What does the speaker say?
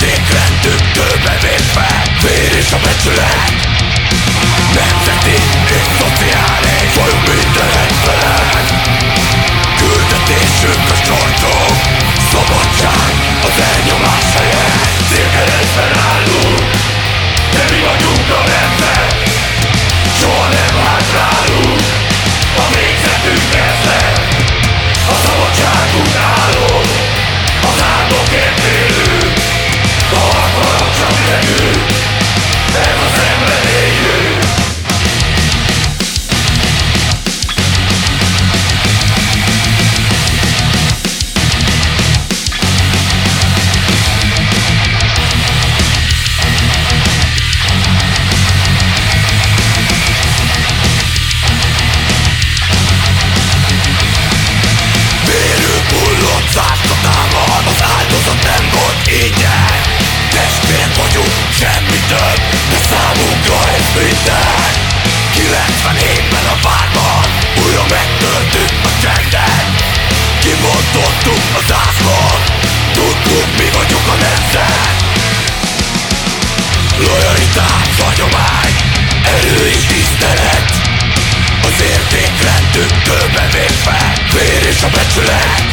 értékrendünk tőbe vépve, vér és a becsület. Nemzeti és szociális, folyunk mindenek felett. Küldetésünk a sortok, szabadság az elnyomás helyett. Célkeresztben állunk, de mi vagyunk a nemzet. Soha nem hátrálunk, a végzetünk ez lesz. A szabadságunk állunk, az álmokért élünk. A harcban csak nekünk, ez a szenvedélyünk. Az áldozat nem volt ingyen. Testvérek vagyunk, semmi több, de számunkra ez minden. 97-ben a várban újra megtöltük a csendet. Kibontottuk az zászlót, tudtuk mi vagyunk a nemzet. Lojalitás, hagyomány, erő és tisztelet. Az értékrendünk tőbe vépve, vér és a becsület.